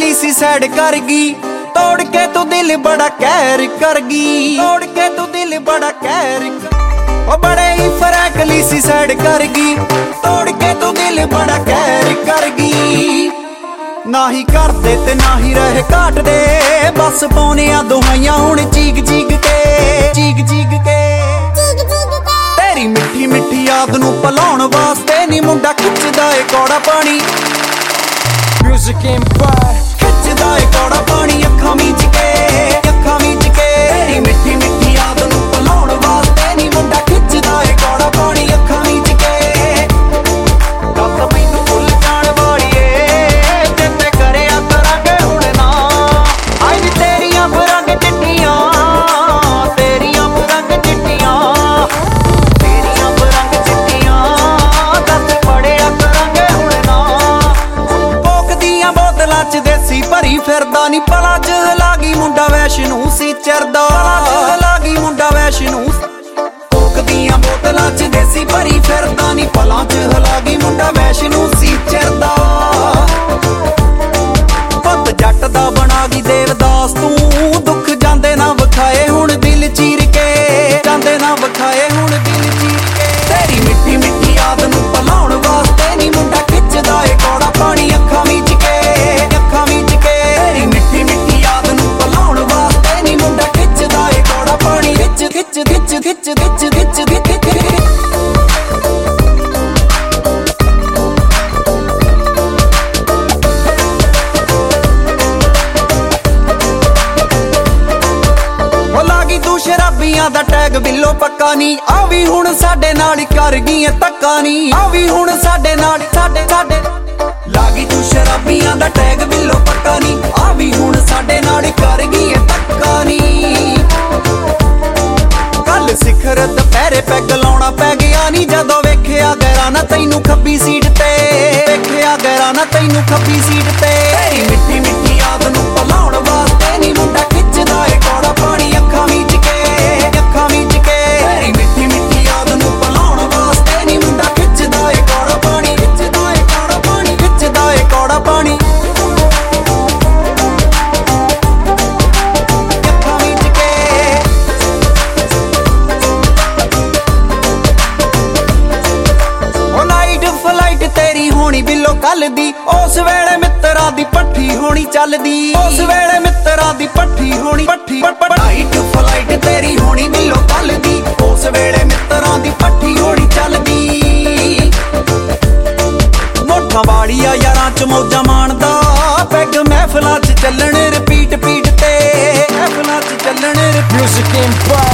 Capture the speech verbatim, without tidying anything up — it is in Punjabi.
ਅਗਲੀ ਸੀ ਸਾਈਡ ਕਰ ਗਈ। ਤੋੜ ਕੇ ਤੂੰ ਦਿਲ ਬੜਾ ਕਹਿਰ ਕਰ ਗਈ, ਤੋੜ ਕੇ ਤੂੰ ਦਿਲ ਬੜਾ ਕਹਿਰ ਉਹ ਬੜੇ ਹੀ ਫਰੈਂਕਲੀ ਸੀ ਸਾਈਡ ਕਰ ਗਈ। ਤੋੜ ਕੇ ਤੂੰ ਦਿਲ ਬੜਾ ਕਹਿਰ ਕਰ ਗਈ। ਨਾ ਹੀ ਕਰਦੇ ਤੇ ਨਾ ਹੀ ਰਹੇ ਘਾਟਦੇ, ਬਸ ਪਾਉਣਿਆ ਦੁਹਾਈਆਂ ਹੁਣ ਚੀਕ ਚੀਕ ਕੇ, ਚੀਕ ਚੀਕ ਕੇ। ਤੇਰੀ ਮਿੱਠੀ ਮਿੱਠੀ ਯਾਦ ਨੂੰ ਭੁਲਾਉਣ ਵਾਸਤੇ ਨੀ ਮੁੰਡਾ ਖਿੱਚਦਾ ਏ ਕੌੜਾ ਪਾਣੀ। Music Empire ਖਿੱਚਦਾ ਏ ਕੌੜਾ ਪਾਣੀ ਅੱਖਾਂ ਮੀਚ ਕੇ, ਅੱਖਾਂ ਮੀਚ ਕੇ। ਤੇਰੀ ਮਿੱਠੀ ਮਿੱਠੀ ਯਾਦ ਨੂੰ ਭੁਲਾਉਣ ਵਾਸਤੇ ਨੀ ਮੁੰਡਾ ਖਿੱਚਦਾ ਏ ਕੌੜਾ ਪਾਣੀ ਅੱਖਾਂ ਮੀਚ ਕੇ। ਦੱਸ ਮੈਨੂੰ ਭੁੱਲ ਜਾਣ ਵਾਲੀਏ, ਜੇ ਤੇ ਕਰਿਆ ਕਰਾਂਗੇ ਹੁਣ ਨਾ। ਆਈ ਨੀ ਤੇਰੀਆਂ ਬਰੰਗ ਚਿੱਟੀਆਂ, ਤੇਰੀਆਂ ਬਰੰਗ ਚਿੱਟੀਆਂ, ਤੇਰੀਆਂ ਬਰੰਗ ਚਿੱਟੀਆਂ। ਦੱਸ ਪੜਿਆ ਕਰਾਂਗੇ ਹੁਣ ਨਾ। ਕੋਕ ਦੀਆਂ ਬੋਤਲਾਂ ਚ ਦੇਸੀ ਭਰੀ ਫਿਰਦਾ ਨੀ, ਪਲਾਂ ਚ ਹਲਾਗੀ ਮੁੰਡਾ ਵੈਸ਼ਨੂੰ ਸੀ ਚਰਦਾ, ਪਲਾਂ ਚ ਹਲਾਗੀ ਮੁੰਡਾ ਵੈਸ਼ਨੂੰ। ਕੋਕ ਦੀਆਂ ਬੋਤਲਾਂ ਚ ਦੇਸੀ ਭਰੀ ਫਿਰਦਾ ਨੀ, ਪਲਾਂ ਚ ਹਲਾਗੀ ਮੁੰਡਾ ਵੈਸ਼ਨੂੰ ਸੀ ਚਰਦਾ। ਪੁੱਤ ਜੱਟ ਦਾ ਬਣਾ ਗਈ ਦੇਵਦਾਸ ਤੂੰ, ਦੁੱਖ ਜਾਂਦੇ ਨਾ ਵਿਖਾਏ ਹੁਣ ਦਿਲ ਚੀਰ ਕੇ, ਜਾਂਦੇ ਨਾ ਵਿਖਾਏ ਹੁਣ ਦਿਲ ਚੀਰ ਕੇ। ਤੇਰੀ ਮਿੱਠੀ ਮਿੱਠੀ ਯਾਦ ਨੂੰ ਭੁਲਾਉਣ ਵਾਸਤੇ ਨੀ ਮੁੰਡਾ ਖਿੱਚਦਾ ਏ ਕੌੜਾ ਪਾਣੀ ਅੱਖਾਂ ਮੀਚ ਕੇ, ਅੱਖਾਂ ਮੀਚ ਕੇ। ਤੇਰੀ ਮਿੱਠੀ ਮਿੱਠੀ ਯਾਦ ਨੂੰ ਭੁਲਾਉਣ ਵਾਸਤੇ ਨੀ ਮੁੰਡਾ ਖਿੱਚਦਾ ਏ ਕੌੜਾ ਪਾਣੀ। ਖਿੱਚ ਖਿੱਚ ਖਿੱਚ ਖਿੱਚ ਖਿੱਚ ਖਿੱਚ ਖਿੱਚ। ਸ਼ਰਾਬੀਆਂ ਦਾ ਟੈਗ ਬਿੱਲੋ ਪੱਕਾ ਨੀ, ਆ ਵੀ ਹੁਣ ਸਾਡੇ ਨਾਲ ਕਰ ਗਈ ਧੱਕਾ ਨੀ, ਆ ਵੀ ਹੁਣ ਸਾਡੇ ਨਾਲ ਸਾਡੇ ਸਾਡੇ। ਲਾਗੀ ਤੂੰ ਸ਼ਰਾਬੀਆਂ ਦਾ ਟੈਗ ਬਿੱਲੋ ਪੱਕਾ ਨੀ, ਆ ਵੀ ਹੁਣ ਸਾਡੇ ਨਾਲ ਕਰ ਗਈ ਧੱਕਾ ਨੀ। ਕੱਲ ਸਿਖਰ ਦੁਪਹਿਰੇ ਪੈਗ ਲਾਉਣਾ ਪੈ ਗਿਆ ਨੀ, ਜਦੋਂ ਵੇਖਿਆ ਗੈਰਾ ਨਾ ਤੈਨੂੰ ਖੱਬੀ ਸੀਟ ਤੇ, ਵੇਖਿਆ ਗੈਰਾ ਨਾ ਤੈਨੂੰ ਖੱਬੀ ਸੀਟ ਤੇ। ਤੇਰੀ ਮਿੱਠੀ ਮਿੱਠੀ ਯਾਦ ਨੂੰ ਭੁਲਾਉਣ ਵਾਸਤੇ ਨੀ ਮੁੰਡਾ ਖਿੱਚਦਾ ਏ ਕੌੜਾ ਪਾਣੀ ਅੱਖਾਂ ਮੀਚ ਕੇ, ਅੱਖਾਂ ਮੀਚ ਕੇ। ਤੇਰੀ ਮਿੱਠੀ ਮਿੱਠੀ ਯਾਦ ਨੂੰ ਭੁਲਾਉਣ ਵਾਸਤੇ ਨੀ ਮੁੰਡਾ ਖਿੱਚਦਾ ਏ ਕੌੜਾ ਪਾਣੀ, ਖਿੱਚਦਾ ਏ ਕੌੜਾ ਪਾਣੀ, ਖਿੱਚਦਾ ਏ ਕੌੜਾ ਪਾਣੀ ਅੱਖਾਂ ਮੀਚ ਕੇ। ਉਹ ਨਾਈਟ ਫਲਾਈਟ ਤੇਰੀ ਹੋਣੀ ਬਿੱਲੋ ਕੱਲ ਦੀ, ਉਸ ਵੇਲੇ ਮਿੱਤਰਾਂ ਦੀ ਪੱਠੀ ਹੋਣੀ ਚੱਲਦੀ, ਉਸ ਵੇਲੇ ਮਿੱਤਰਾਂ ਦੀ ਪੱਠੀ ਹੋਣੀ ਪੱਠੀ। ਨਾਈਟ ਫਲਾਈਟ ਤੇਰੀ ਹੋਣੀ ਬਿੱਲੋ ਕੱਲ ਦੀ, ਉਸ ਵੇਲੇ ਮਿੱਤਰਾਂ ਦੀ ਪੱਠੀ ਹੋਣੀ ਚੱਲਦੀ। ਮੋਠਾਂ ਵਾਲੀਆ ਯਾਰਾਂ ਚ ਮੌਜਾਂ ਮਾਣਦਾ, ਪੈਗ ਮਹਿਫਲਾਂ ਚ ਚੱਲਣ ਰਿਪੀਟ ਪੀਟ ਤੇ, ਮਹਿਫਲਾਂ ਚ ਚੱਲਣ। Music Empire